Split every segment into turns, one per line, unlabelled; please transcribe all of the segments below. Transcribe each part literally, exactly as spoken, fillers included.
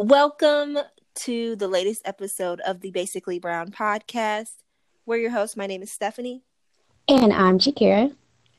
Welcome to the latest episode of the Basically Brown podcast. We're your hosts. My name is Stephanie.
And I'm Shakira.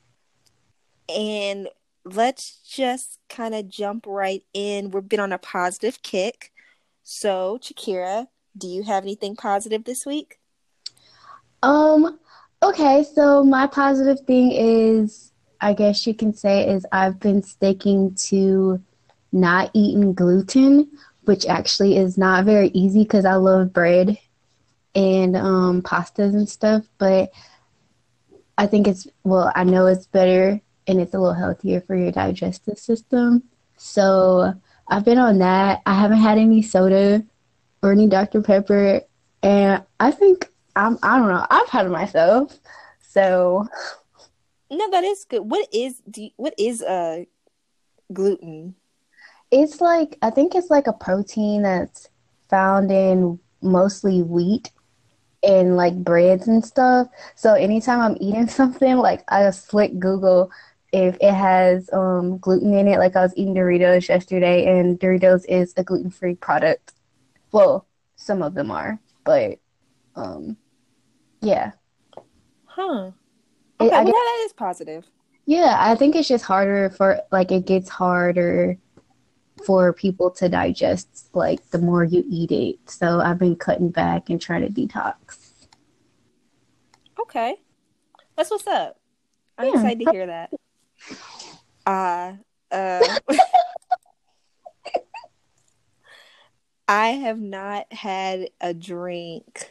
And let's just kind of jump right in. We've been on a positive kick. So, Shakira, do you have anything positive this week?
Um, okay, so my positive thing is, I guess you can say, is I've been sticking to not eating gluten, which actually is not very easy because I love bread and um, pastas and stuff. But I think it's, well, I know it's better and it's a little healthier for your digestive system. So I've been on that. I haven't had any soda or any Doctor Pepper. And I think, I'm, I don't know, I've had it myself. So.
No, that is good. What is, do you, what is uh, gluten?
It's like, I think it's like a protein that's found in mostly wheat and like breads and stuff. So anytime I'm eating something, like I just flick Google if it has um, gluten in it. Like I was eating Doritos yesterday, and Doritos is a gluten-free product. Well, some of them are, but um, yeah.
Huh. Okay,
it,
well
guess,
that is positive.
Yeah, I think it's just harder for, like it gets harder for people to digest, like, the more you eat it. So I've been cutting back and trying to detox.
Okay. That's what's up. I'm
yeah.
excited to hear that. Uh, uh, I have not had a drink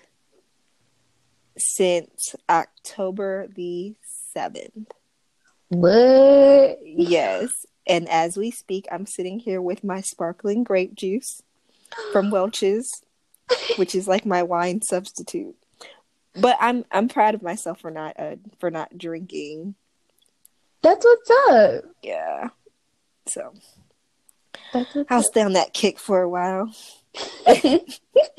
since October the seventh.
What?
Yes. And as we speak, I'm sitting here with my sparkling grape juice from Welch's, which is like my wine substitute. But I'm I'm proud of myself for not uh, for not drinking.
That's what's up.
Yeah. So
That's what's
I'll
up.
stay on that kick for a while. That's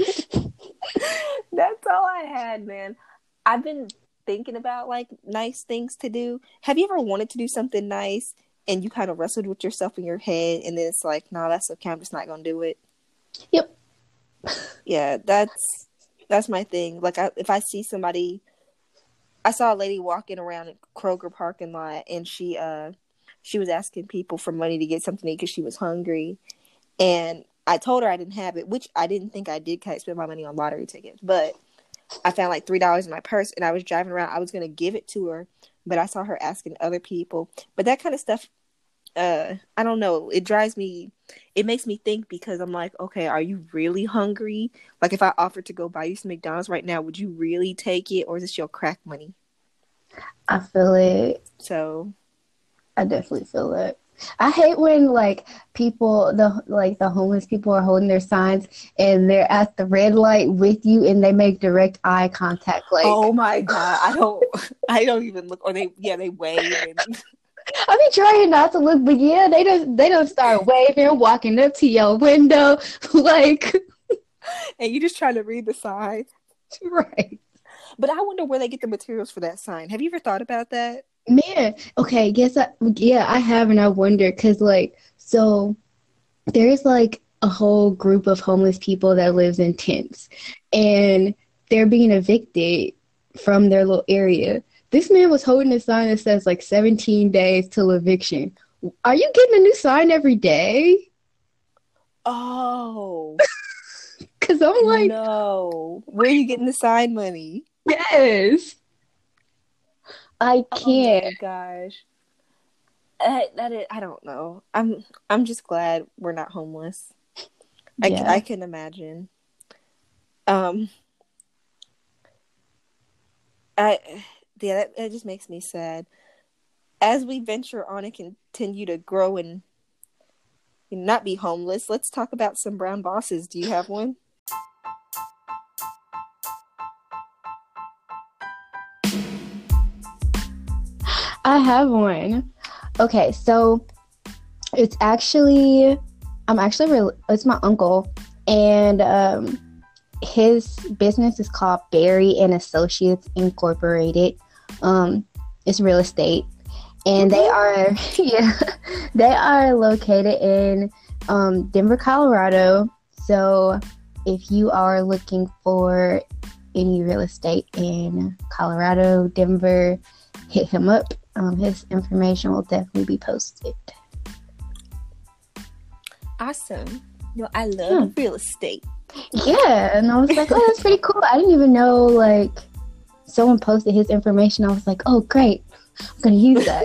all I had, man. I've been thinking about like nice things to do. Have you ever wanted to do something nice and you kind of wrestled with yourself in your head and then it's like, no, nah, that's okay, I'm just not gonna do it?
Yep.
Yeah, that's that's my thing. Like I, if I see somebody, I saw a lady walking around a Kroger parking lot and she uh she was asking people for money to get something to eat because she was hungry, and I told her I didn't have it, which I didn't think I did because I spent my money on lottery tickets. But I found like three dollars in my purse, and I was driving around. I was going to give it to her, but I saw her asking other people. But that kind of stuff, uh, I don't know. It drives me, it makes me think because I'm like, okay, are you really hungry? Like if I offered to go buy you some McDonald's right now, would you really take it, or is this your crack money?
I feel it.
So.
I definitely feel it. I hate when like people, the like the homeless people are holding their signs and they're at the red light with you and they make direct eye contact. Like,
oh my god, I don't, I don't even look. Or they, yeah, they wave. And...
I be trying not to look, but yeah, they just they don't start waving, walking up to your window, like,
and you just trying to read the sign,
right?
But I wonder where they get the materials for that sign. Have you ever thought about that?
Man, okay, guess I, yeah, I have, and I wonder, because, like, so there's, like, a whole group of homeless people that lives in tents, and they're being evicted from their little area. This man was holding a sign that says, like, seventeen days till eviction. Are you getting a new sign every day?
Oh.
Because I'm like...
No. Where are you getting the sign money?
Yes. I can't.
Oh my gosh. I, that is, I don't know. I'm I'm just glad we're not homeless. Yeah. I, I can imagine. Um. I yeah, that, that just makes me sad. As we venture on and continue to grow and not be homeless, let's talk about some brown bosses. Do you have one?
I have one. Okay, so it's actually, I'm actually, re- it's my uncle, and um, his business is called Berry and Associates Incorporated. Um, it's real estate, and they are, yeah, they are located in um, Denver, Colorado. So if you are looking for any real estate in Colorado, Denver, hit him up. Um, his information will definitely be posted.
Awesome. You know, I love yeah. real estate.
Yeah, and I was like, oh, that's pretty cool. I didn't even know, like, someone posted his information. I was like, oh, great. I'm going to use that.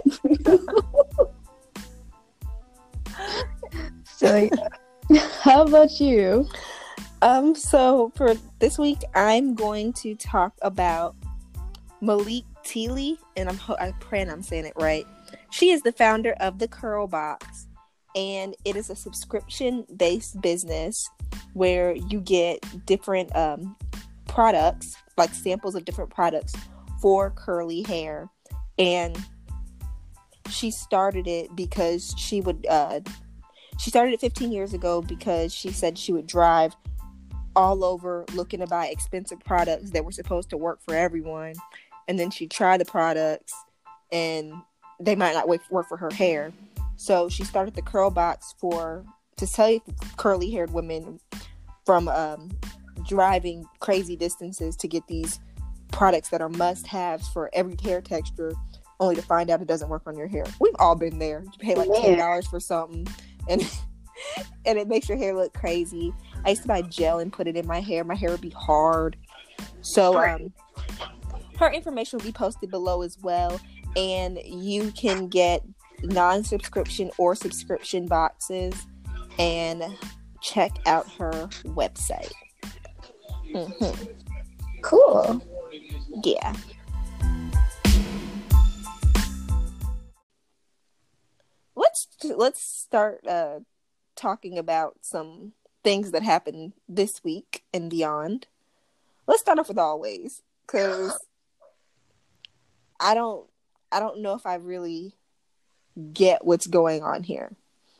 So, yeah. How about you?
Um, so for this week, I'm going to talk about Malik Teely, and I'm ho- I pray I'm saying it right. She is the founder of the Curl Box, and it is a subscription-based business where you get different um, products, like samples of different products for curly hair. And she started it because she would, uh, she started it fifteen years ago because she said she would drive all over looking to buy expensive products that were supposed to work for everyone. And then she'd try the products and they might not work for her hair. So she started the Curl Box for to save curly haired women from um, driving crazy distances to get these products that are must-haves for every hair texture, only to find out it doesn't work on your hair. We've all been there. You pay like ten dollars for something, and and it makes your hair look crazy. I used to buy gel and put it in my hair. My hair would be hard. So um, her information will be posted below as well, and you can get non-subscription or subscription boxes and check out her website. Mm-hmm.
Cool.
Yeah. Let's let's start uh, talking about some things that happened this week and beyond. Let's start off with always, because I don't I don't know if I really get what's going on here.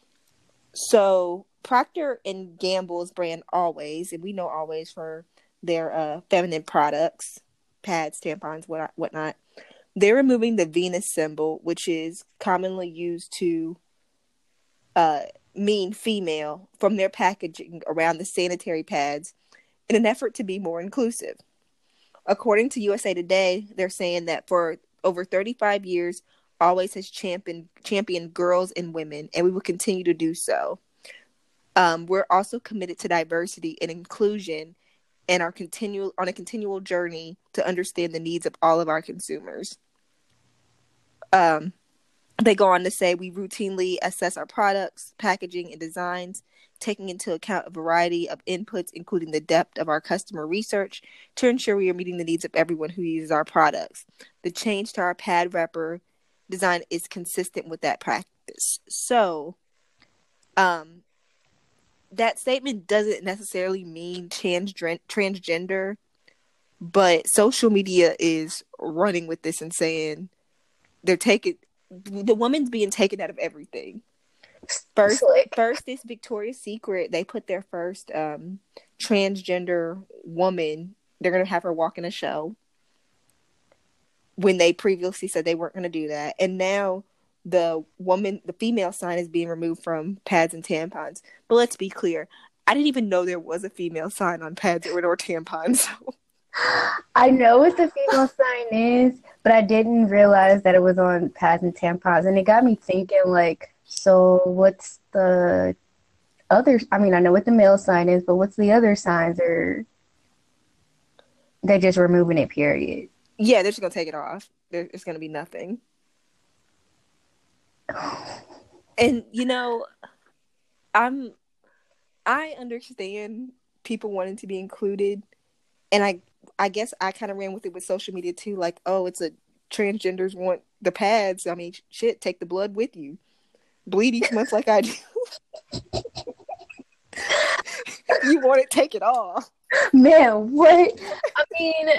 So Procter and Gamble's brand Always, and we know Always for their uh, feminine products, pads, tampons, what whatnot. They're removing the Venus symbol, which is commonly used to uh, mean female, from their packaging around the sanitary pads in an effort to be more inclusive. According to U S A Today, they're saying that for over thirty-five years, Always has championed championed girls and women, and we will continue to do so. Um, we're also committed to diversity and inclusion, and are continual on a continual journey to understand the needs of all of our consumers. Um, they go on to say, we routinely assess our products, packaging, and designs, taking into account a variety of inputs, including the depth of our customer research, to ensure we are meeting the needs of everyone who uses our products. The change to our pad wrapper design is consistent with that practice. So, um, that statement doesn't necessarily mean trans- transgender, but social media is running with this and saying they're taking the woman's being taken out of everything. First, Slick. first is Victoria's Secret. They put their first um, transgender woman. They're gonna have her walk in a show, when they previously said they weren't going to do that. And now the woman, the female sign is being removed from pads and tampons. But let's be clear. I didn't even know there was a female sign on pads or, or tampons. So.
I know what the female sign is, but I didn't realize that it was on pads and tampons. And it got me thinking, like, so what's the other, I mean, I know what the male sign is, but what's the other signs? Or they're just removing it, period?
Yeah, they're just going to take it off. There, it's going to be nothing. And, you know, I'm, I understand people wanting to be included. And I, I guess I kind of ran with it with social media too. Like, oh, it's a transgenders want the pads. I mean, shit, take the blood with you. Bleed each month like I do. You want it, take it off.
Man, what? I mean...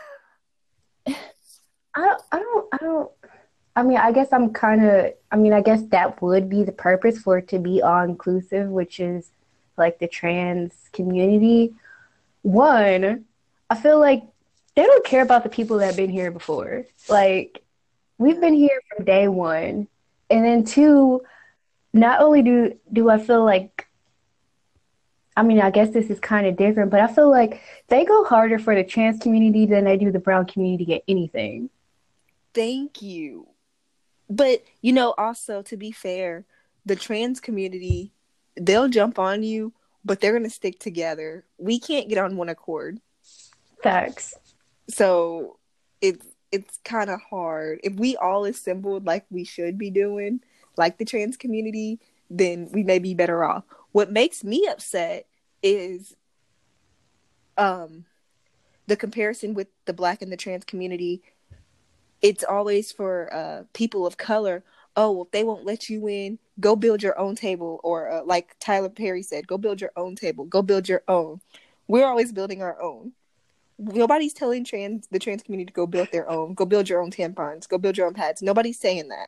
I I don't I don't I mean I guess I'm kind of I mean I guess that would be the purpose, for it to be all inclusive, which is like the trans community. One, I feel like they don't care about the people that have been here before. Like, we've been here from day one. And then two, not only do do I feel like I mean, I guess this is kind of different, but I feel like they go harder for the trans community than they do the brown community at anything.
Thank you. But, you know, also to be fair, the trans community, they'll jump on you, but they're going to stick together. We can't get on one accord.
Facts.
So it's it's kind of hard. If we all assembled like we should be doing, like the trans community, then we may be better off. What makes me upset is um the comparison with the black and the trans community. It's always for uh, people of color. Oh, well, if they won't let you in, go build your own table. Or uh, like Tyler Perry said, go build your own table. Go build your own. We're always building our own. Nobody's telling trans the trans community to go build their own. Go build your own tampons. Go build your own pads. Nobody's saying that.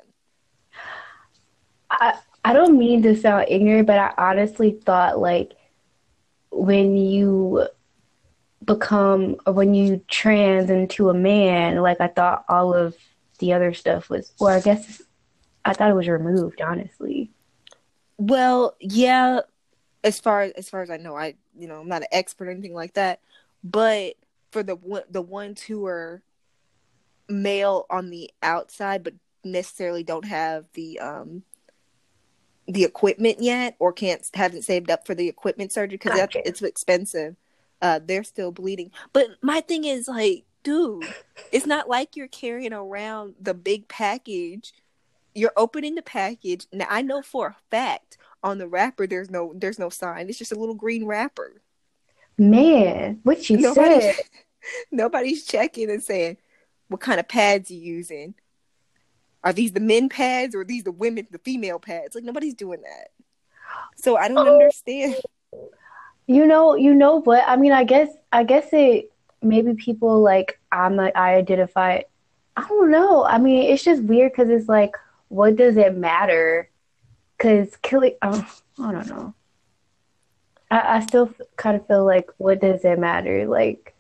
I I don't mean to sound ignorant, but I honestly thought like when you become or when you trans into a man, like I thought all of the other stuff was, or I guess I thought it was removed, honestly.
Well, yeah, as far as as far as I know, I you know I'm not an expert or anything like that, but for the the ones who are male on the outside but necessarily don't have the um the equipment yet or can't haven't saved up for the equipment surgery because
Gotcha.
it's expensive, uh they're still bleeding. But my thing is like, dude, it's not like you're carrying around the big package. You're opening the package. Now I know for a fact on the wrapper there's no there's no sign. It's just a little green wrapper.
Man, what you
Nobody
said.
nobody's checking and saying what kind of pads you using. Are these the men pads or are these the women, the female pads? Like nobody's doing that. So I don't
Oh,
understand.
you know, you know what? I mean, I guess, I guess it maybe people like I'm like I identify. I don't know. I mean, it's just weird because it's like, what does it matter? Because killing, oh, I don't know. I, I still kind of feel like, what does it matter? Like,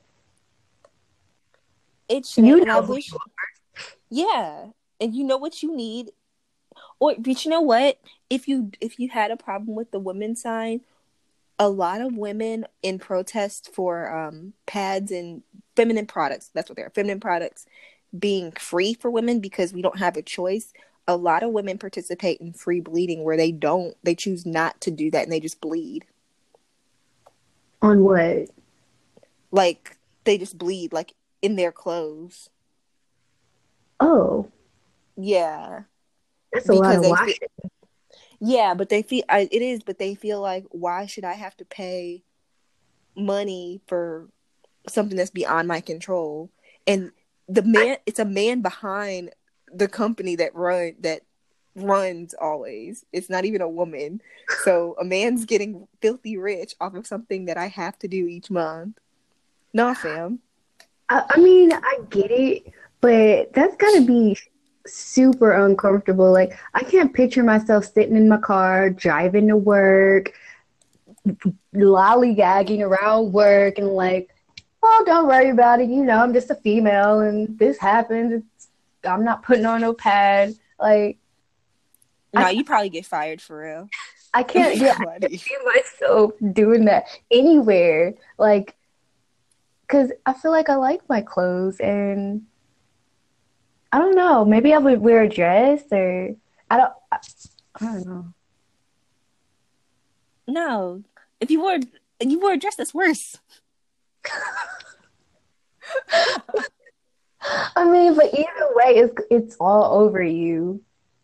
It shouldn't.
you
And I
know who
wish,
you
yeah. And you know what you need. Or, but you know what? If you if you had a problem with the women's sign, a lot of women in protest for um, pads and feminine products. That's what they are. Feminine products being free for women because we don't have a choice. A lot of women participate in free bleeding where they don't. They choose not to do that and they just bleed.
are. On what?
Like they just bleed like in their clothes.
Oh,
Yeah,
that's a lot
because
of
they feel.
washing.
Yeah, but they feel I, it is, but they feel like why should I have to pay money for something that's beyond my control? And the man, it's a man behind the company that run that runs always. It's not even a woman. So a man's getting filthy rich off of something that I have to do each month. No, fam.
I, I mean, I get it, but that's gotta be super uncomfortable. Like, I can't picture myself sitting in my car, driving to work, lollygagging around work, and like, oh, don't worry about it. You know, I'm just a female, and this happens. It's, I'm not putting on no pad. Like,
No,
I,
you probably get fired for real.
I can't. Yeah, I can't
Nobody.
see myself doing that anywhere. Like, because I feel like I like my clothes, and I don't know. Maybe I would wear a dress, or I don't. I, I don't know.
No, if you wore you wore a dress, that's worse.
I mean, but either way, it's it's all over you.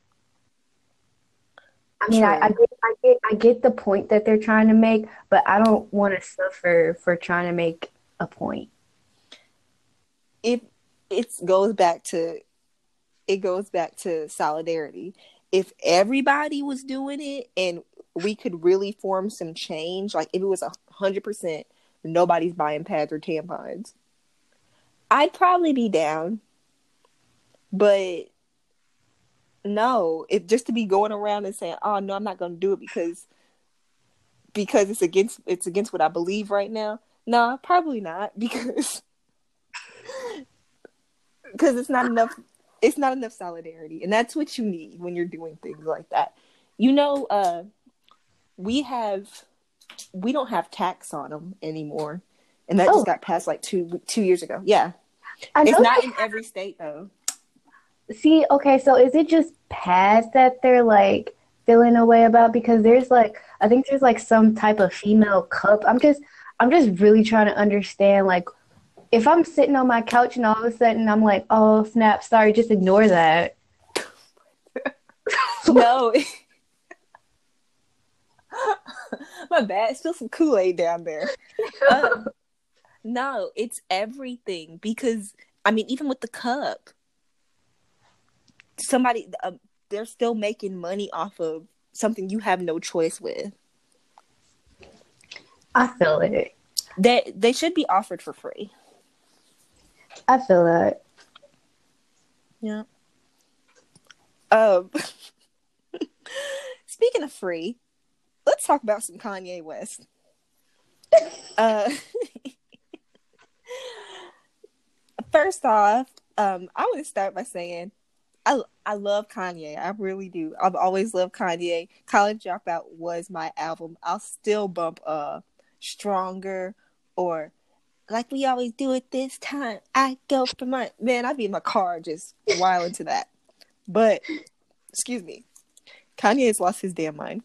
I mean, I, I
True.
get, I get, I get the point that they're trying to make, but I don't want to suffer for trying to make a point.
If it goes back to it goes back to solidarity. If everybody was doing it and we could really form some change, like if it was a hundred percent nobody's buying pads or tampons, I'd probably be down. But no, if just to be going around and saying, "Oh no, I'm not going to do it because because it's against it's against what I believe right now." No, probably not because because it's not enough. It's not enough solidarity, and that's what you need when you're doing things like that. You know, uh, we have we don't have tax on them anymore, and that just
Oh,
got passed like two two years ago. Yeah,
I
it's
know.
not in every state though.
See, okay, so is it just past that they're like feeling a way about? Because there's like, I think there's like some type of female cup. I'm just, I'm just really trying to understand, like, if I'm sitting on my couch and all of a sudden I'm like, oh snap, sorry, just ignore that.
No, my bad. Still some Kool-Aid down there. Um, no, it's everything because I mean, even with the cup, somebody uh, they're still making money off of something you have no choice with.
I feel it.
They they should be offered for free.
I feel that.
Yeah. Um. Speaking of free, let's talk about some Kanye West. Uh. First off, um, I want to start by saying I I love Kanye. I really do. I've always loved Kanye. College Dropout was my album. I'll still bump uh Stronger or Like We Always Do It This Time. I go for my man. I'd be in my car just wilding to that. But excuse me, Kanye has lost his damn mind.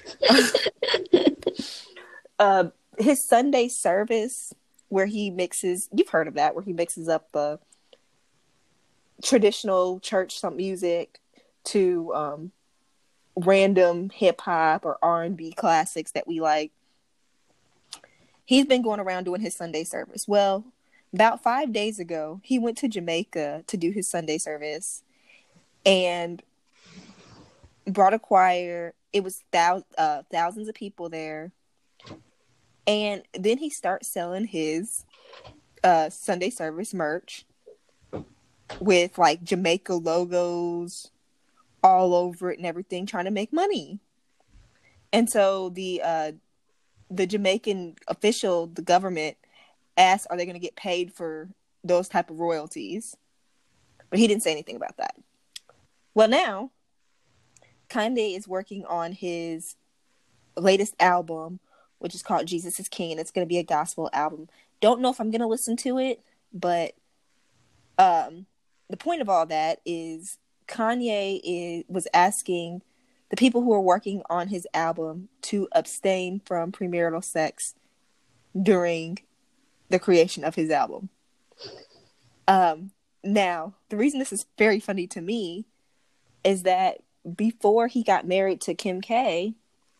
uh, his Sunday service where he mixes. You've heard of that, where he mixes up the traditional church some music to um, random hip hop or R and B classics that we like. He's been going around doing his Sunday service. Well, about five days ago, he went to Jamaica to do his Sunday service and brought a choir. It was thou- uh, thousands of people there. And then he starts selling his uh, Sunday service merch with like Jamaica logos all over it and everything, trying to make money. And so the uh, the Jamaican official, the government, asked, are they going to get paid for those type of royalties? But he didn't say anything about that. Well, now, Kanye is working on his latest album, which is called Jesus is King, and it's going to be a gospel album. Don't know if I'm going to listen to it, but um, the point of all that is Kanye is, was asking the people who are working on his album to abstain from premarital sex during the creation of his album. Um, now, the reason this is very funny to me is that before he got married to Kim K,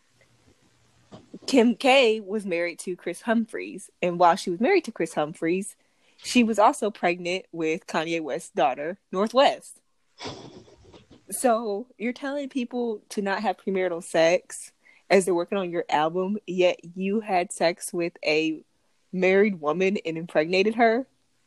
Kim K was married to Chris Humphries. And while she was married to Chris Humphries, she was also pregnant with Kanye West's daughter, Northwest. So you're telling people to not have premarital sex as they're working on your album, yet you had sex with a married woman and impregnated her?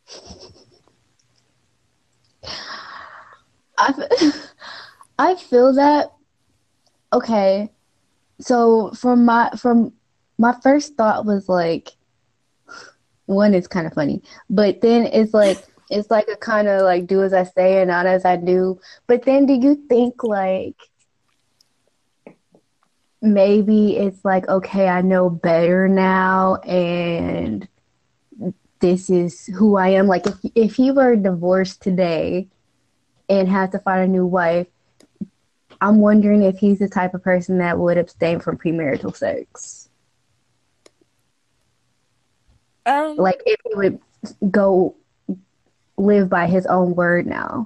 I, I feel that. Okay, so from my from my first thought was like, one is kind of funny, but then it's like it's like a kind of like do as I say and not as I do. But then do you think like maybe it's like, okay, I know better now and this is who I am? Like if if he were divorced today and had to find a new wife, I'm wondering if he's the type of person that would abstain from premarital sex.
Um,
like if he would go live by his own word now.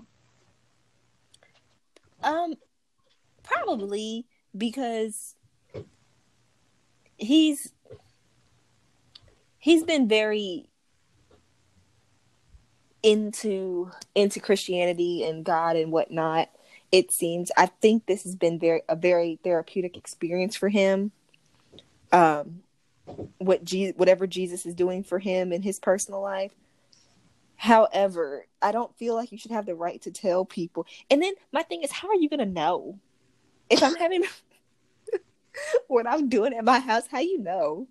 Um, probably because he's he's been very into into Christianity and God and whatnot. It seems. I think this has been very a very therapeutic experience for him. Um, what Je- whatever Jesus is doing for him in his personal life. However, I don't feel like you should have the right to tell people. And then my thing is, how are you gonna know if I'm having what I'm doing at my house? How you know?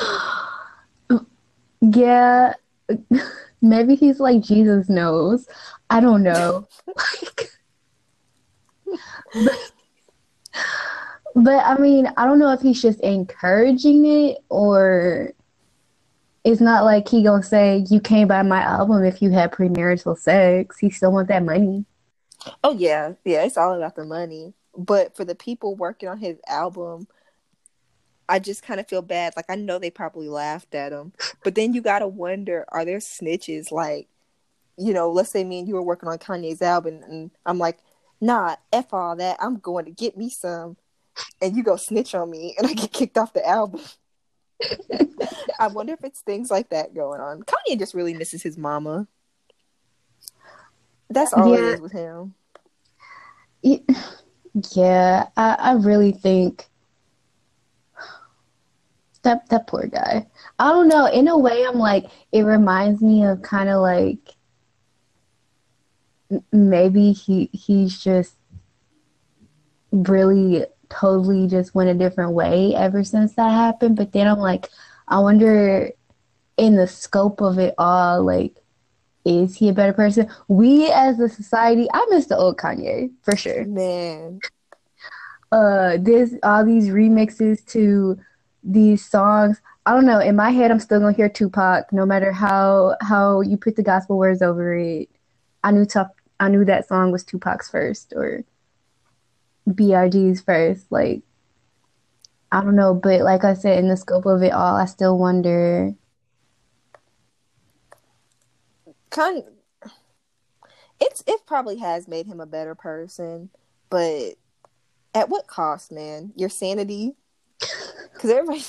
Yeah, maybe he's like Jesus knows. I don't know. But I mean, I don't know if he's just encouraging it or it's not like he gonna say you can't buy my album if you had premarital sex. He still want that money.
Oh yeah, yeah, it's all about the money. But for the people working on his album, I just kind of feel bad. Like I know they probably laughed at him, but then you gotta wonder: are there snitches? Like, you know, let's say me and you were working on Kanye's album, and I'm like, nah, f all that. I'm going to get me some, and you go snitch on me, and I get kicked off the album. I wonder if it's things like that going on. Kanye just really misses his mama. That's all it
Yeah,
is with him.
yeah. I, I really think that that poor guy. I don't know. In a way, I'm like it reminds me of kind of like maybe he he's just really totally just went a different way ever since that happened. But then I'm like, I wonder in the scope of it all, like, is he a better person? We as a society, I miss the old Kanye for sure.
Man,
Uh, this all these remixes to these songs. I don't know. In my head, I'm still gonna hear Tupac, no matter how how you put the gospel words over it. I knew Tup- I knew that song was Tupac's first or B R G's first. Like I don't know, but like I said, in the scope of it all, I still wonder.
Kanye, it's it probably has made him a better person, but at what cost, man? Your sanity? Because everybody,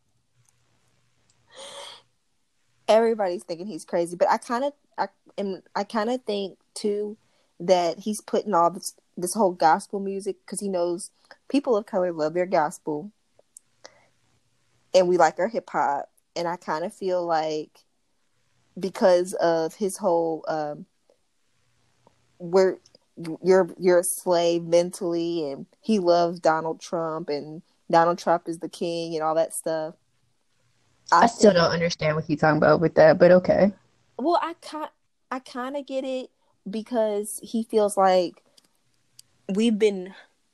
everybody's thinking he's crazy, but I kind of, I am, I kind of think too that he's putting all this this whole gospel music because he knows people of color love their gospel, and we like our hip hop, and I kind of feel like because of his whole um, we're you're you're a slave mentally, and he loves Donald Trump, and Donald Trump is the king, and all that stuff. I
I still
think
don't understand what he's talking about with that, but okay.
well, I kind I kind of get it because he feels like we've been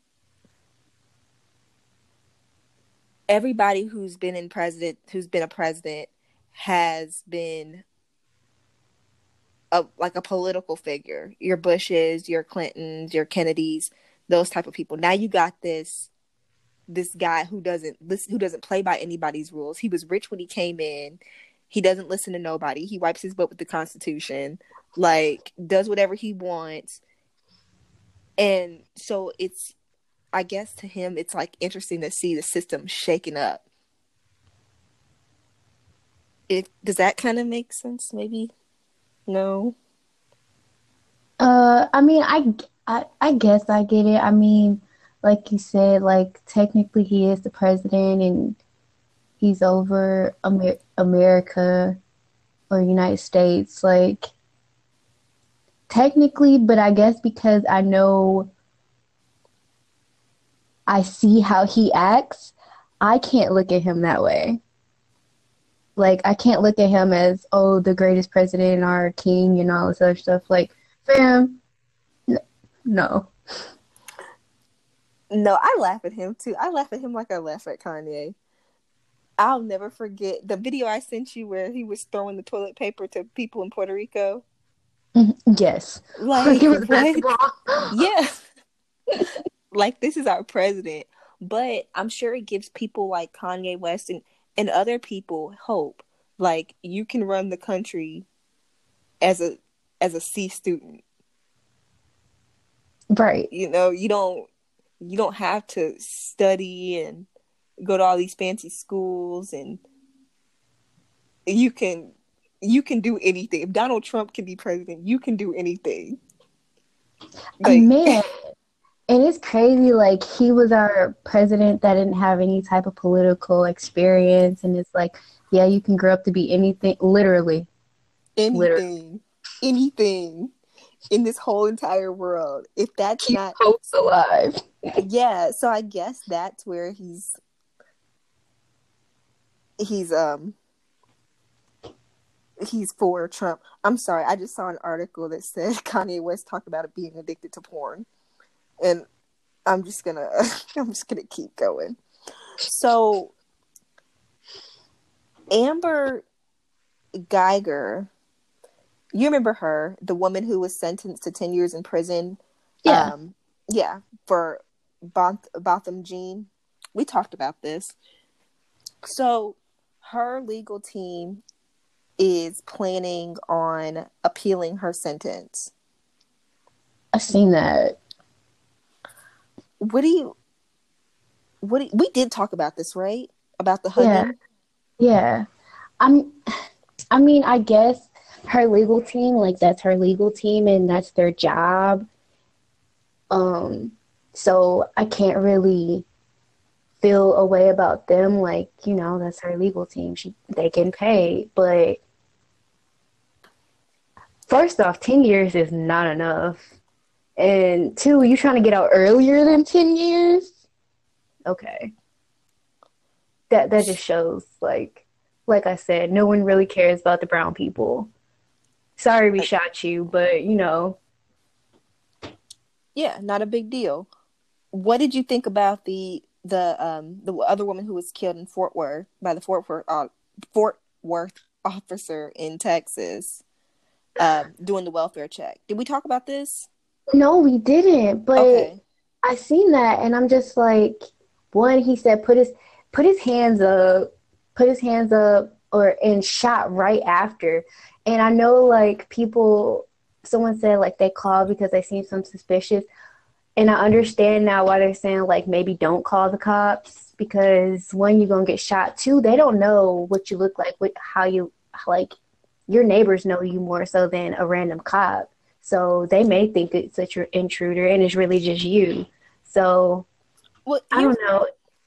everybody who's been in president who's been a president has been a like a political figure. Your Bushes, your Clintons, your Kennedys, those type of people. Now you got this this guy who doesn't listen, who doesn't play by anybody's rules. He was rich when he came in. He doesn't listen to nobody. He wipes his butt with the Constitution. Like does whatever he wants. And so it's I guess to him it's like interesting to see the system shaken up. It does that kind of make sense maybe? No.
Uh, I mean, I, I, I guess I get it. I mean, like you said, like technically he is the president and he's over Amer America or United States, like technically, but I guess because I know I see how he acts, I can't look at him that way. Like I can't look at him as oh the greatest president, our king, and all this other stuff. Like, fam, n- no.
No, I laugh at him too. I laugh at him like I laugh at Kanye. I'll never forget the video I sent you where he was throwing the toilet paper to people in Puerto Rico.
Yes, like
Like,
it was
what?
basketball.
Yeah. Like, this is our president. But I'm sure it gives people like Kanye West and, and other people hope. Like, you can run the country as a as a C student.
Right.
You know, you don't you don't have to study and go to all these fancy schools, and you can you can do anything. If Donald Trump can be president, you can do anything.
A
Like,
man. And it's crazy, like he was our president that didn't have any type of political experience, and it's like, yeah, you can grow up to be anything, literally, literally.
anything, anything in this whole entire world. If that's
Keep
not,
hope alive.
yeah. So I guess that's where he's he's um he's for Trump. I'm sorry, I just saw an article that said Kanye West talked about it being addicted to porn, and I'm just gonna I'm just gonna keep going. So Amber Geiger, you remember her, the woman who was sentenced to ten years in prison.
Yeah.
Um, yeah, for Both- Botham Jean. We talked about this. So her legal team is planning on appealing her sentence.
I've seen that.
What do you? What do you, we did talk about this, right? About the
Yeah.
hugging.
Yeah. I'm I mean, I guess her legal team, like that's her legal team and that's their job. Um, so I can't really feel a way about them. Like, you know, that's her legal team. She they can pay, but first off, ten years is not enough. And two, you trying to get out earlier than ten years? Okay. That that just shows like like I said, no one really cares about the brown people. Sorry we shot you, but you know,
Yeah, not a big deal. What did you think about the the um the other woman who was killed in Fort Worth by the Fort Worth uh, Fort Worth officer in Texas, um, doing the welfare check? Did we talk about this?
no, we didn't. But
Okay.
I seen that and I'm just like, one, he said put his put his hands up, put his hands up or and shot right after. And I know like people someone said like they called because they seen some suspicious. And I understand now why they're saying like maybe don't call the cops because one, you're gonna get shot. Two, they don't know what you look like, what how you like your neighbors know you more so than a random cop. So they may think it's such an intruder and it's really just you. So
Well,
I
here's
don't know.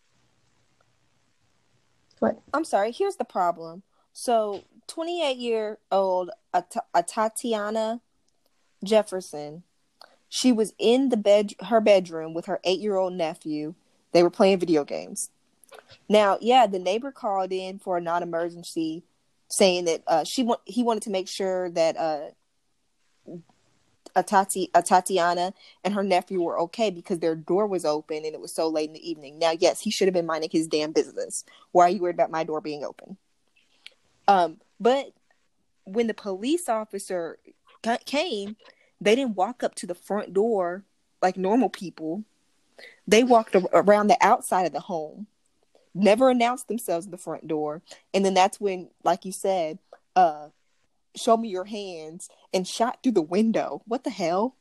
What?
I'm sorry. Here's the problem. So, twenty-eight year old At- Tatiana Jefferson, she was in the bed her bedroom with her eight year old nephew. They were playing video games. Now, yeah, the neighbor called in for a non emergency, saying that uh, she want he wanted to make sure that uh, a, Tati- a Tatiana and her nephew were okay because their door was open and it was so late in the evening. Now, yes, he should have been minding his damn business. Why are you worried about my door being open? Um, but when the police officer came, they didn't walk up to the front door like normal people. They walked around the outside of the home, never announced themselves at the front door. And then that's when, like you said, uh, show me your hands and shot through the window. What the hell?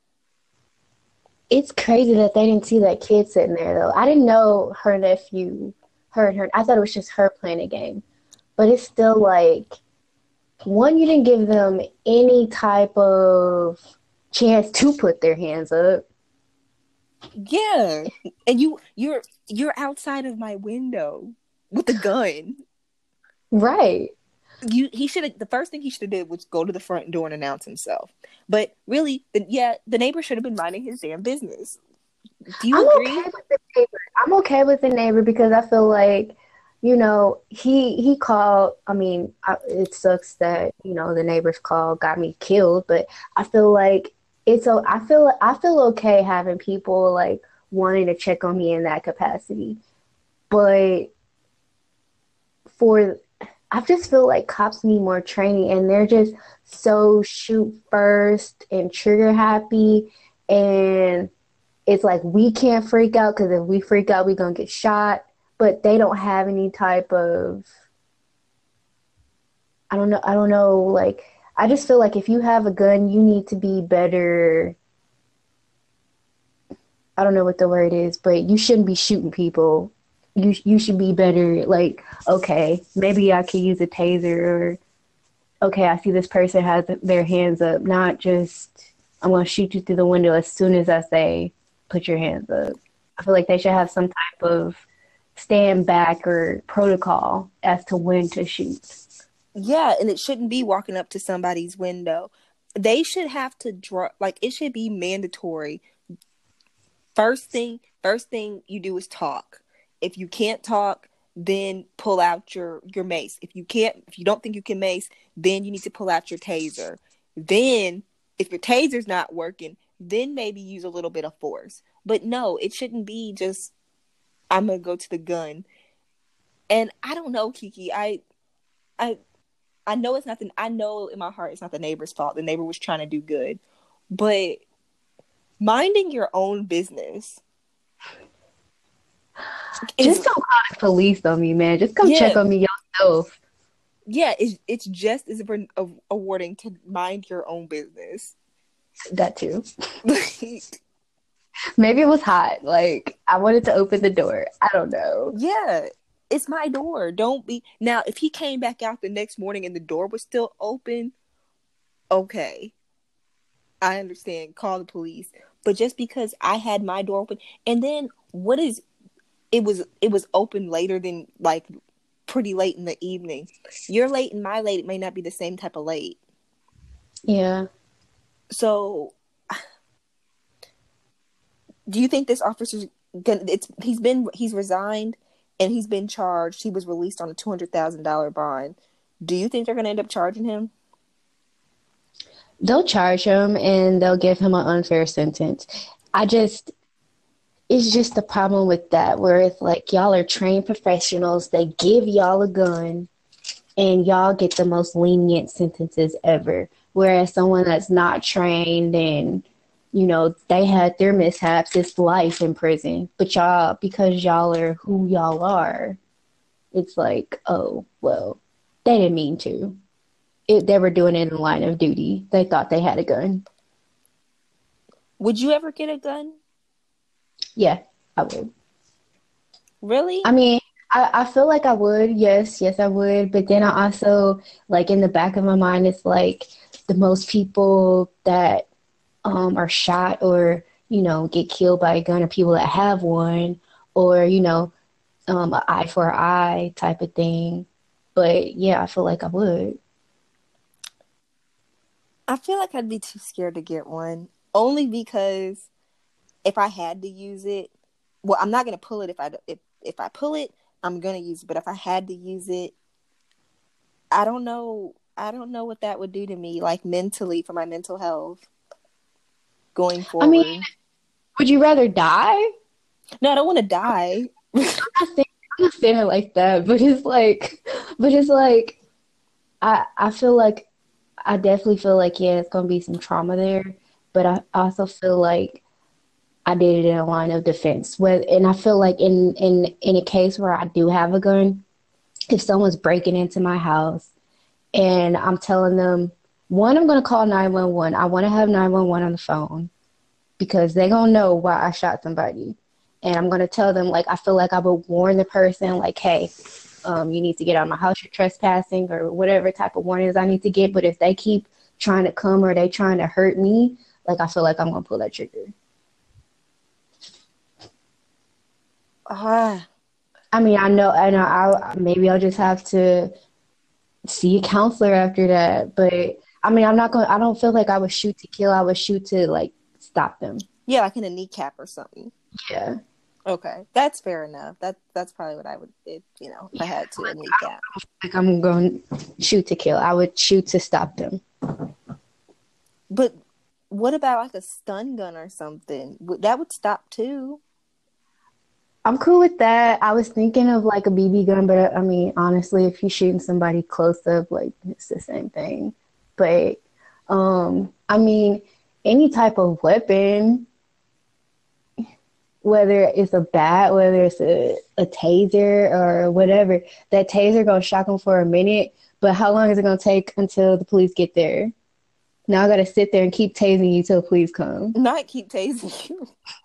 It's crazy that they didn't see that kid sitting there though. I didn't know her nephew, her and her. I thought it was just her playing a game, but it's still like one, you didn't give them any type of chance to put their hands up.
Yeah. And you you're you're outside of my window with a gun.
Right.
You he should have the first thing he should have did was go to the front door and announce himself. But really, the, yeah, the neighbor should have been minding his damn business. Do you
I'm
agree?
okay with the neighbor. I'm okay with the neighbor because I feel like, you know, he he called. I mean, I, it sucks that you know the neighbor's call got me killed, but I feel like it's a. I feel I feel okay having people like wanting to check on me in that capacity, but for I just feel like cops need more training, and they're just so shoot first and trigger happy, and it's like we can't freak out because if we freak out, we're gonna get shot. But they don't have any type of I don't know. I don't know. Like I just feel like if you have a gun, you need to be better. I don't know what the word is, but you shouldn't be shooting people. You you should be better. Like okay, maybe I could use a taser, or okay, I see this person has their hands up. Not just I'm gonna shoot you through the window as soon as I say put your hands up. I feel like they should have some type of stand back or protocol as to when to shoot.
Yeah, and it shouldn't be walking up to somebody's window. They should have to draw like it should be mandatory. First thing, first thing you do is talk. If you can't talk, then pull out your your mace. If you can't, if you don't think you can mace, then you need to pull out your taser. Then, if your taser's not working, then maybe use a little bit of force. But no, it shouldn't be just, I'm gonna go to the gun. And I don't know, Kiki. I, I, I know it's nothing. I know in my heart it's not the neighbor's fault. The neighbor was trying to do good, but minding your own business.
Is, just don't call the police on me, man. Just come yeah, check on me yourself.
Yeah, it's it's just as awarding to mind your own business.
That too. Maybe it was hot. Like, I wanted to open the door. I don't know.
Yeah, it's my door. Don't be... Now, if he came back out the next morning and the door was still open, okay. I understand. Call the police. But just because I had my door open... And then, what is... It was it was open later than, like, pretty late in the evening. Your late and my late, it may not be the same type of late.
Yeah.
So... Do you think this officer's gonna? It's he's been he's resigned and he's been charged. He was released on a two hundred thousand dollar bond. Do you think they're gonna end up charging him?
They'll charge him and they'll give him an unfair sentence. I just, it's just the problem with that, where it's like y'all are trained professionals. They give y'all a gun, and y'all get the most lenient sentences ever. Whereas someone that's not trained and, you know, they had their mishaps, it's life in prison. But y'all, because y'all are who y'all are, it's like, oh, well, they didn't mean to. It, they were doing it in the line of duty. They thought they had a gun.
Would you ever get a gun?
Yeah, I would.
Really?
I mean, I, I feel like I would. Yes, yes, I would. But then I also, like, in the back of my mind, it's like the most people that Um, are shot or, you know, get killed by a gun, or people that have one, or, you know, um, an eye for an eye type of thing. But yeah, I feel like I would.
I feel like I'd be too scared to get one, only because if I had to use it, well, I'm not gonna pull it. If I if if I pull it, I'm gonna use it. But if I had to use it, I don't know. I don't know what that would do to me, like mentally, for my mental health. Going forward. I mean,
would you rather die?
No, I don't want to die.
I'm not saying, I'm not saying it like that, but it's like, but it's like, I I feel like, I definitely feel like, yeah, it's gonna be some trauma there, but I also feel like I did it in a line of defense. With, and I feel like in in in a case where I do have a gun, if someone's breaking into my house, and I'm telling them, one, I'm going to call nine one one. I want to have nine one one on the phone because they're going to know why I shot somebody. And I'm going to tell them, like, I feel like I would warn the person, like, hey, um, you need to get out of my house, you're trespassing, or whatever type of warnings I need to get. But if they keep trying to come or they trying to hurt me, like, I feel like I'm going to pull that trigger.
Ah.
I mean, I know, I know, I, maybe I'll just have to see a counselor after that, but I mean, I'm not going to, I don't feel like I would shoot to kill. I would shoot to, like, stop them.
Yeah, like in a kneecap or something.
Yeah.
Okay. That's fair enough. That That's probably what I would, if, you know, if yeah. I had to, a kneecap.
Like, I'm going to shoot to kill. I would shoot to stop them.
But what about, like, a stun gun or something? That would stop, too.
I'm cool with that. I was thinking of, like, a B B gun, but, I mean, honestly, if you're shooting somebody close up, like, it's the same thing. But, um, I mean, any type of weapon, whether it's a bat, whether it's a, a taser or whatever, that taser gonna shock them for a minute, but how long is it gonna take until the police get there? Now I gotta sit there and keep tasing you till the police come.
Not keep tasing you.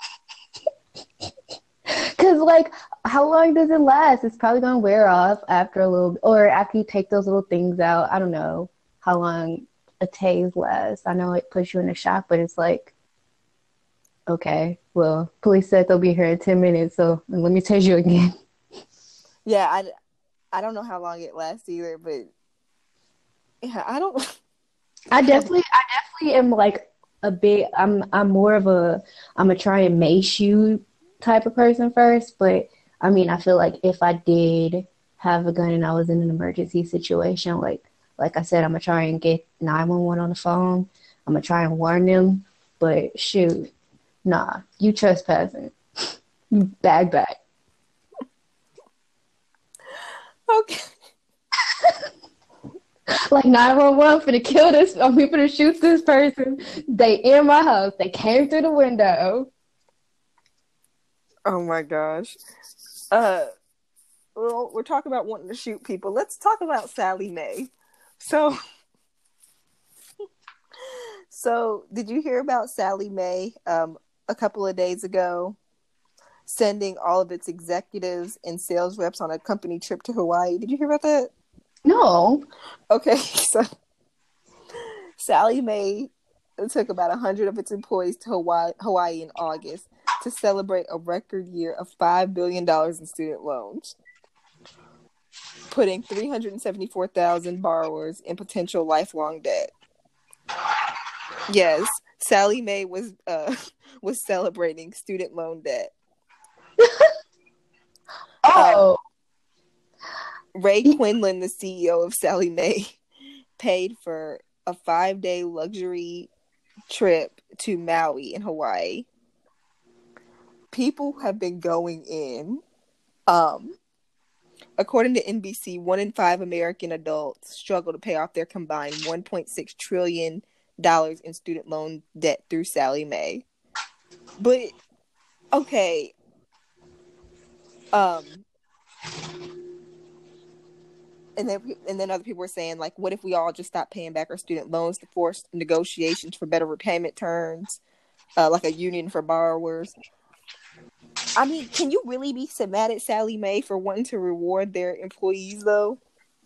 Because, like, how long does it last? It's probably gonna wear off after a little, or after you take those little things out. I don't know how long a tase lasts. I know it puts you in a shock, but it's like, okay, well, police said they'll be here in ten minutes, so let me tase you again.
Yeah, I, I don't know how long it lasts either, but yeah, I don't.
I definitely, I definitely am like a big. I'm, I'm more of a. I'm gonna try and mace you type of person first, but I mean, I feel like if I did have a gun and I was in an emergency situation, like. Like I said, I'm going to try and get nine one one on the phone. I'm going to try and warn them But shoot, nah, you trespassing. You bag back.
Okay.
Like nine one one finna kill this. I'm finna shoot this person. They in my house. They came through the window.
Oh my gosh. Uh, well, we're talking about wanting to shoot people. Let's talk about Sallie Mae. So, so did you hear about Sallie Mae um, a couple of days ago sending all of its executives and sales reps on a company trip to Hawaii? Did you hear about that?
No.
Okay, so Sallie Mae took about one hundred of its employees to Hawaii, Hawaii in August to celebrate a record year of five billion dollars in student loans, putting three hundred seventy-four thousand borrowers in potential lifelong debt. Yes, Sallie Mae was uh, was celebrating student loan debt.
Oh.
Um, Ray Quinlan, the C E O of Sallie Mae, paid for a five-day luxury trip to Maui in Hawaii. People have been going in. Um, according to N B C, one in five American adults struggle to pay off their combined one point six trillion dollars in student loan debt through Sallie Mae. But, okay. Um, and then and then other people were saying, like, what if we all just stop paying back our student loans to force negotiations for better repayment terms, uh, like a union for borrowers? I mean, can you really be so mad at Sallie Mae for wanting to reward their employees, though?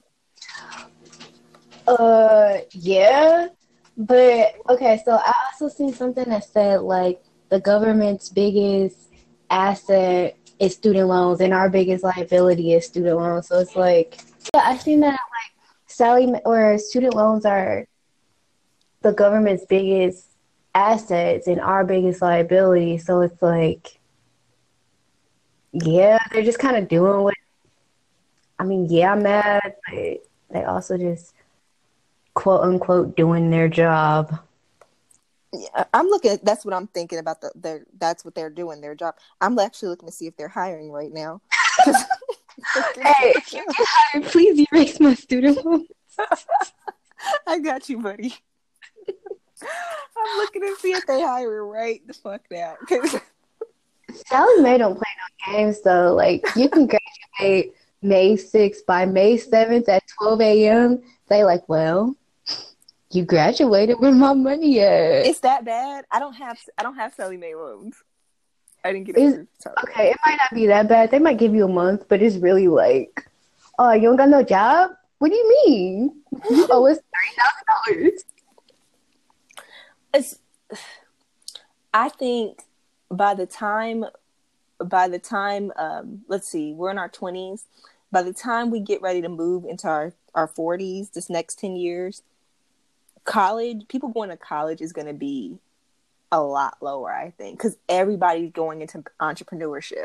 Uh, yeah. But, okay, so I also seen something that said, like, the government's biggest asset is student loans, and our biggest liability is student loans. So it's like, yeah, I seen that, like, Sallie, or student loans are the government's biggest assets and our biggest liability. So it's like, yeah, they're just kind of doing what, I mean, yeah, I'm mad, but they also just, quote unquote, doing their job.
Yeah, I'm looking at, that's what I'm thinking about. The, their, that's what they're doing, their job. I'm actually looking to see if they're hiring right now.
Hey, if you get hired, please erase my student loans.
I got you, buddy. I'm looking to see if they hire right the fuck now.
Sallie Mae don't play no games, though. Like, you can graduate May sixth. By May seventh at twelve a.m., they like, well, you graduated, where my money at?
It's that bad? I don't have I don't have Sallie Mae loans. I didn't get it.
Okay, it might not be that bad. They might give you a month, but it's really like, oh, you don't got no job? What do you mean? Oh, it's thirty thousand dollars.
It's. I think by the time, by the time, um, let's see, we're in our twenties. By the time we get ready to move into our, our forties, this next ten years, college, people going to college is going to be a lot lower, I think, because everybody's going into entrepreneurship.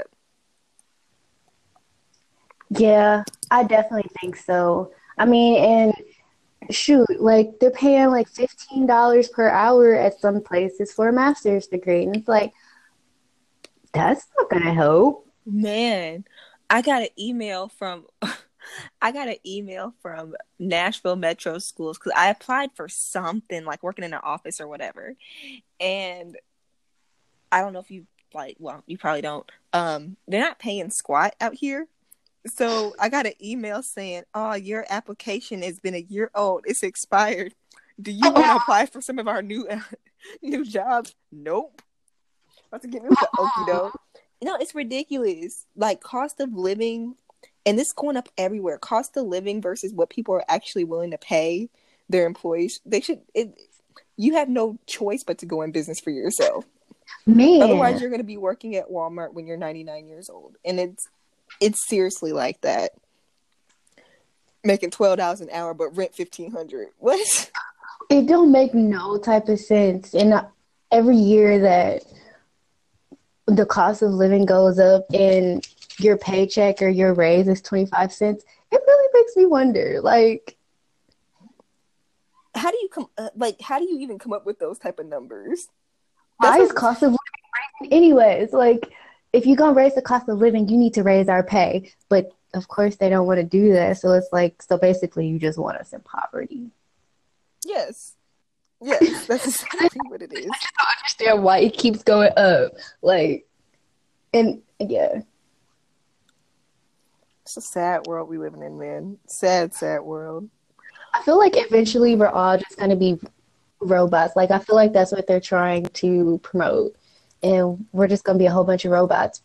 Yeah, I definitely think so. I mean, and shoot, like, they're paying like fifteen dollars per hour at some places for a master's degree. And it's like, that's not going to help.
Man, I got an email from... I got an email from Nashville Metro Schools because I applied for something like working in an office or whatever. And I don't know if you like, well, you probably don't. Um, they're not paying squat out here. So I got an email saying, oh, your application has been a year old. It's expired. Do you want to apply for some of our new uh, new jobs? Nope. About to get me with the okie doke. No, it's ridiculous. Like, cost of living... And this going up everywhere. Cost of living versus what people are actually willing to pay their employees. They should. It, you have no choice but to go in business for yourself.
Man.
Otherwise, you're going to be working at Walmart when you're ninety-nine years old, and it's it's seriously like that. Making twelve dollars an hour, but rent fifteen hundred. What?
It don't make no type of sense. And every year that the cost of living goes up and your paycheck or your raise is twenty-five cents, it really makes me wonder, like,
how do you come uh, like how do you even come up with those type of numbers? That's
Why is
what
cost of living anyways? Like, if you're gonna raise the cost of living, you need to raise our pay. But of course, they don't want to do that. So it's like, so basically, you just want us in poverty.
yes. Yes, that's exactly what it is.
I don't understand why it keeps going up. Like, and yeah,
It's a sad world we living in, man. Sad, sad world.
I feel like eventually we're all just gonna be robots. Like, I feel like that's what they're trying to promote, and we're just gonna be a whole bunch of robots.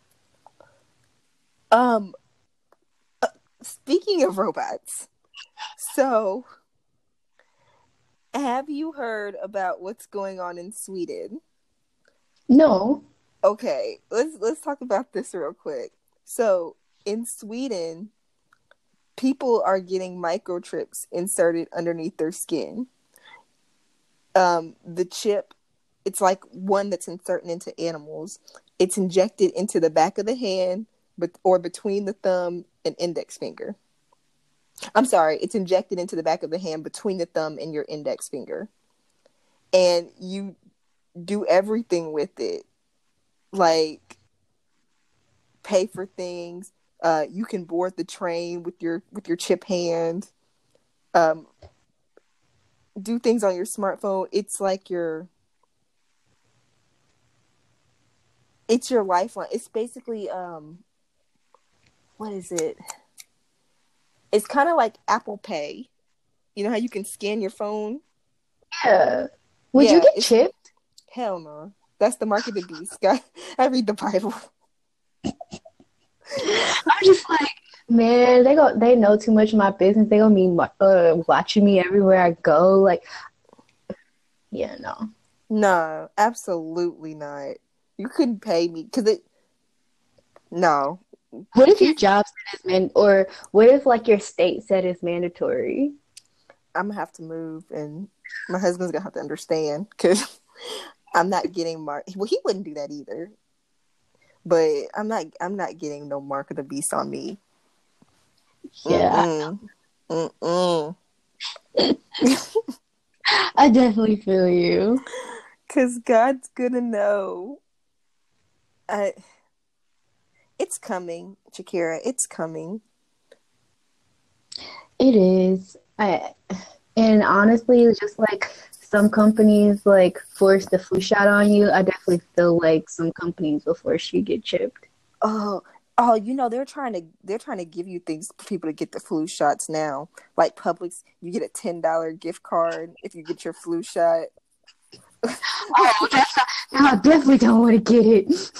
Um, speaking of robots, so have you heard about what's going on in Sweden?
No.
Okay, let's let's talk about this real quick. So, in Sweden, people are getting microchips inserted underneath their skin. Um, the chip, it's like one that's inserted into animals. It's injected into the back of the hand, but or between the thumb and index finger. I'm sorry, it's injected into the back of the hand between the thumb and your index finger. And you do everything with it. Like pay for things. Uh, you can board the train with your with your chip hand. Um, do things on your smartphone. It's like your it's your lifeline. It's basically um, what is it? It's kind of like Apple Pay. You know how you can scan your phone?
Yeah. Would you
Yeah,
get
it's
chipped?
hell no. That's the mark of the beast. God, I read the Bible.
I'm just like, man, they go, they know too much of my business. They gonna be uh, watching me everywhere I go. Like, yeah, no.
No, absolutely not. You couldn't pay me because it. No,
What if your
Chief,
job said is man, or what if like your state said it's mandatory?
I'm gonna have to move, and my husband's gonna have to understand because I'm not getting mark. Well, he wouldn't do that either. But I'm not. I'm not getting no mark of the beast on me.
Yeah,
Mm mm. Mm
I, I definitely feel you.
Because God's gonna know. I. It's coming, Shakira. It's coming.
It is. I and honestly, it's just like some companies like force the flu shot on you. I definitely feel like some companies will force you to get chipped.
Oh, oh, you know they're trying to they're trying to give you things for people to get the flu shots now. Like Publix, you get a ten dollar gift card if you get your flu shot.
Oh, that's not, I definitely don't want to get it.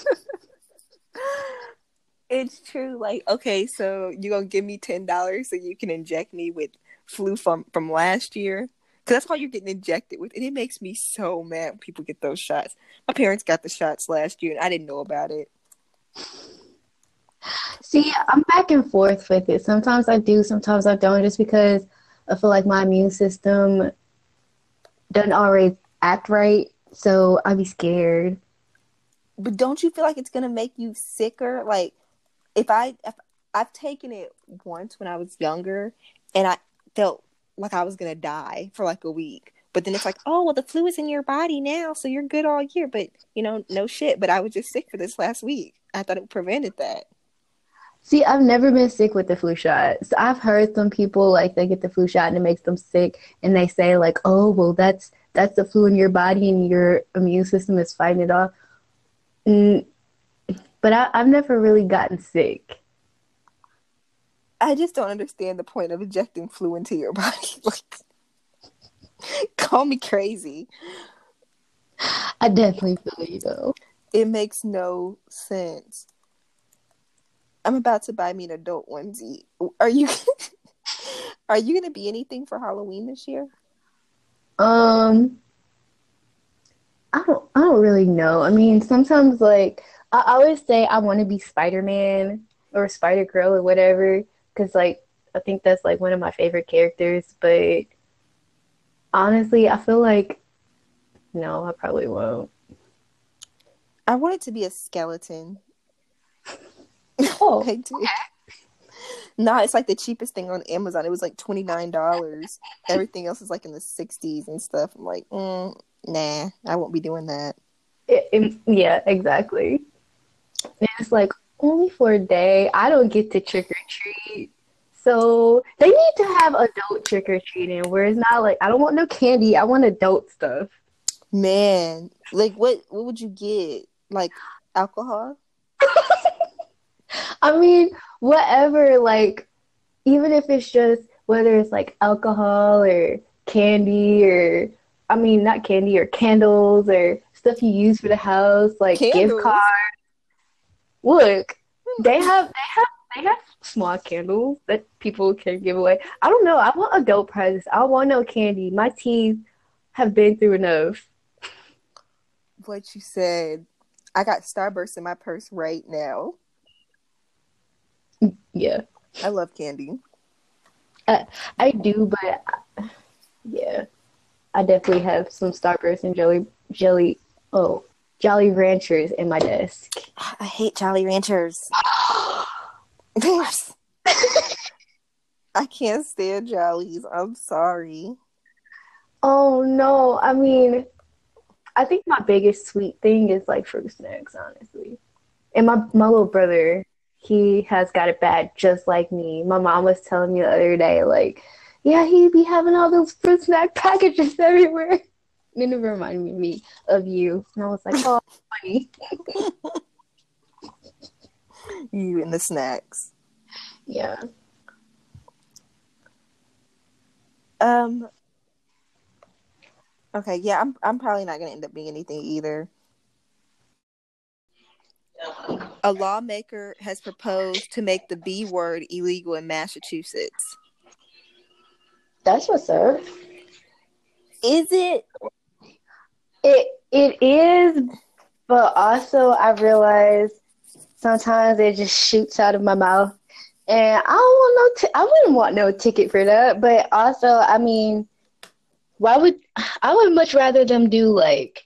It's true. Like, okay, so you gonna give me ten dollars so you can inject me with flu from from last year? Because that's all you're getting injected with, and it makes me so mad when people get those shots. My parents got the shots last year, and I didn't know about it.
See, I'm back and forth with it. Sometimes I do, sometimes I don't, just because I feel like my immune system doesn't always act right. So I be scared.
But don't you feel like it's gonna make you sicker? Like, if I if I've taken it once when I was younger, and I felt like I was gonna die for like a week. But then it's like, oh well, the flu is in your body now, so you're good all year. But you know, no shit. But I was just sick for this last week. I thought it prevented that.
See, I've never been sick with the flu shot. So I've heard some people like they get the flu shot and it makes them sick, and they say like, "Oh, well, that's that's the flu in your body and your immune system is fighting it off." Mm, but I, I've never really gotten sick.
I just don't understand the point of injecting flu into your body. Like, call me crazy.
I definitely feel you though.
It makes no sense. I'm about to buy me an adult onesie. Are you are you gonna be anything for Halloween this year?
Um, I don't I don't really know. I mean, sometimes like I I always say I want to be Spider-Man or Spider-Girl or whatever, because like I think that's like one of my favorite characters. But honestly, I feel like no, I probably won't.
I wanted to be a skeleton.
Oh,
I did. Nah, it's like the cheapest thing on Amazon. It was like twenty nine dollars. Everything else is like in the sixties and stuff. I'm like, mm, nah, I won't be doing that.
It, it- yeah, exactly. And it's like only for a day. I don't get to trick or treat. So they need to have adult trick or treating where it's not like I don't want no candy. I want adult stuff.
Man, like what? What would you get? Like alcohol?
I mean, whatever. Like even if it's just whether it's like alcohol or candy or I mean not candy or candles or stuff you use for the house, like gift cards.
Candles?
Look, they have they have they have small candles that people can give away. I don't know. I want adult prizes. I don't want no candy. My teeth have been through enough.
What you said? I got Starburst in my purse right now.
Yeah,
I love candy.
I, I do, but yeah, I definitely have some Starburst and jelly jelly. Oh, Jolly Ranchers in my desk.
I hate Jolly Ranchers. I can't stand Jollies. I'm sorry.
Oh no, I mean, I think my biggest sweet thing is like fruit snacks, honestly. And my my little brother, he has got it bad just like me. My mom was telling me the other day, like, yeah, he be having all those fruit snack packages everywhere. And it reminded me of you. And I was like, oh, funny.
You and the snacks.
Yeah.
Um. Okay. Yeah. I'm. I'm probably not gonna end up being anything either. A lawmaker has proposed to make the B word illegal in Massachusetts.
That's what's up.
Is it?
It it is, but also I realize sometimes it just shoots out of my mouth, and I don't want no. T- I wouldn't want no ticket for that. But also, I mean, why would I would much rather them do like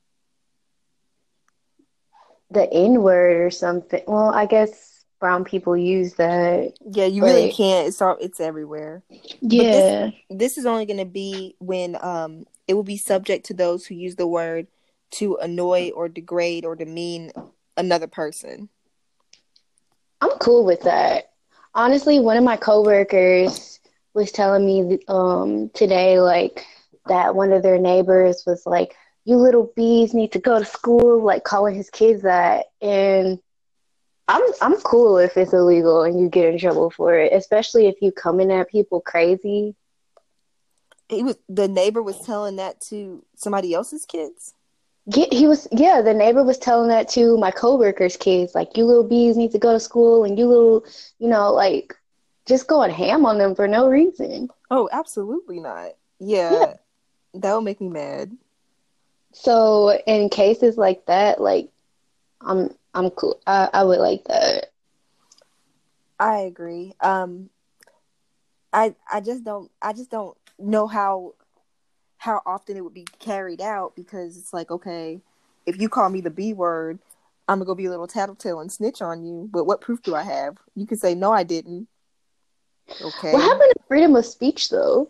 the N word or something. Well, I guess brown people use that,
Yeah, you really
but
can't. It's all. It's everywhere. But this.
yeah,
This is only going to be when um it will be subject to those who use the word to annoy or degrade or demean another person.
I'm cool with that. Honestly, one of my coworkers was telling me um today like that one of their neighbors was like, "You little bees need to go to school," like calling his kids that, and I'm I'm cool if it's illegal and you get in trouble for it, especially if you coming at people crazy.
He was the neighbor was telling that to somebody else's kids.
Yeah, he was yeah, the neighbor was telling that to my coworkers' kids, like you little bees need to go to school and you little, you know, like just going ham on them for no reason.
Oh, absolutely not.
Yeah.
Yeah, that would make me mad.
So in cases like that, like I'm I'm cool. I, I would like that.
I agree. Um, I I just don't I just don't know how how often it would be carried out because it's like, okay, if you call me the B word, I'm gonna go be a little tattletale and snitch on you. But what proof do I have? You can say no, I didn't.
What
Okay.
happened to freedom of speech though?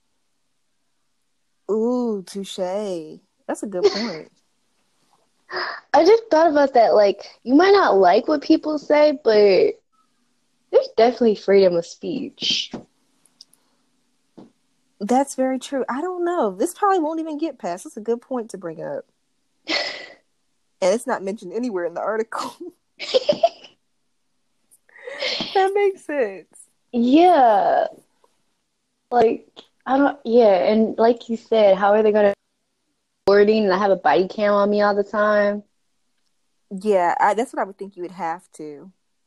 Ooh, touche. That's a good point.
I just thought about that. Like, you might not like what people say, but there's definitely freedom of speech.
That's very true. I don't know. This probably won't even get past. That's a good point to bring up. And it's not mentioned anywhere in the article. That makes sense.
Yeah. Like, I don't, yeah. And like you said, how are they going to recording and I have a body cam on me all the time?
Yeah, I, that's what I would think you would have to.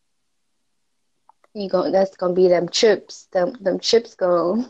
You go, that's going to be them chips. Them, them chips going.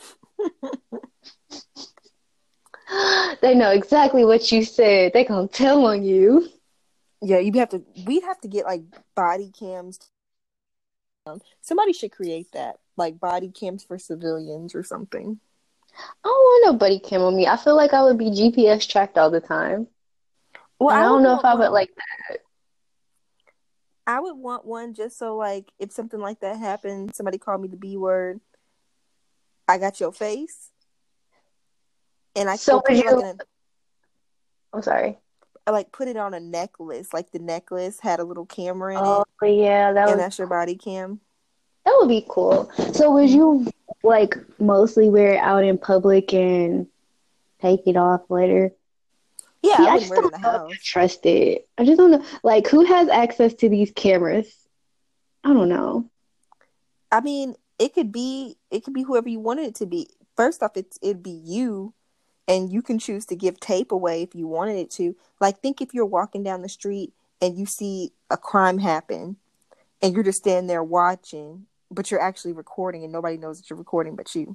They know exactly what you said. They going to tell on you.
Yeah, you'd have to. We'd have to get like body cams. Somebody should create that, like body cams for civilians or something.
I don't want nobody cam on me. I feel like I would be G P S tracked all the time.
Well,
And I
I would
don't know if
want
I would
one.
like that.
I would want one just so, like, if something like that happened, somebody called me the B word, I got your face, and I could
So
go
would
put it like
you,
in a.
I'm sorry.
like put it on a necklace. Like the necklace had a little camera in
Oh
it,
yeah, that
and
was
that's your body cam.
that would be cool. So would
Mm.
you like mostly wear it out in public and take it off later?
Yeah,
See,
I
I
wouldn't
just
wear it in
don't
the
know if I
house.
trust it. I just don't know. Like, who has access to these cameras? I don't know.
I mean, it could be it could be whoever you wanted it to be. First off, it's it'd be you, and you can choose to give tape away if you wanted it to. Like, think if you're walking down the street and you see a crime happen, and you're just standing there watching, but you're actually recording, and nobody knows that you're recording but you.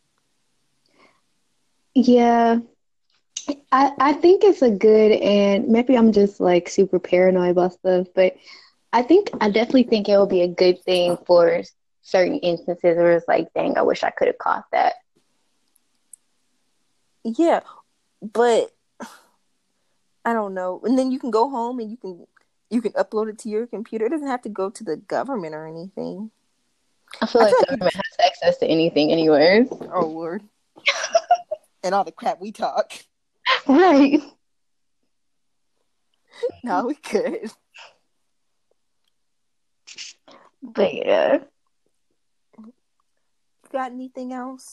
Yeah, I I think it's a good, and maybe I'm just like super paranoid about stuff, but I think I definitely think it will be a good thing for certain instances where it's like, dang, I wish I could have caught that.
Yeah, but I don't know. And then you can go home and you can you can upload it to your computer. It doesn't have to go to the government or anything.
I feel
I
like
feel like you.
government has access to anything anyways.
Oh Lord, and all the crap we talk.
Right.
No, we could.
But yeah.
Got anything else?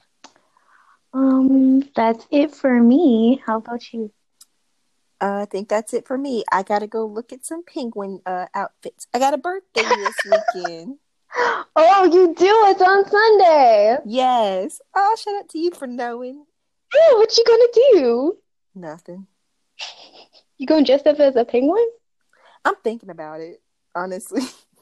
Um, that's it for me. How about you?
Uh, I think that's it for me. I gotta go look at some penguin uh, outfits. I got a birthday this weekend.
Oh, you do? It's on Sunday.
Yes. Oh, shout out to you for knowing.
Yeah, what you gonna do?
Nothing.
You gonna dress up as a penguin?
I'm thinking about it, honestly.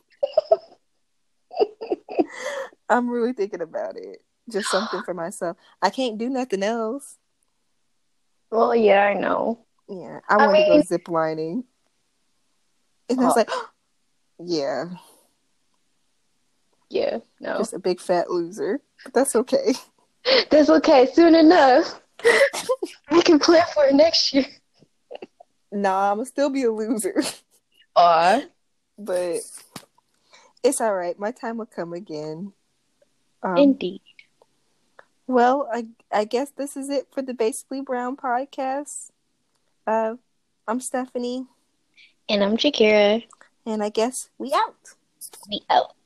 I'm really thinking about it. Just something for myself. I can't do nothing else.
Well, yeah, I know.
Yeah, I
I
wanted to go
mean,
zip lining. And I was
oh,
like, yeah,
yeah, no.
just a big fat loser. But that's okay.
That's okay. Soon enough, we can plan for it next year.
Nah, I'm going to still be a loser.
Aw.
But it's all right. My time will come again. Um,
Indeed.
Well, I I guess this is it for the Basically Brown podcast. Uh, I'm Stephanie.
And I'm Shakira.
And I guess we out.
We out.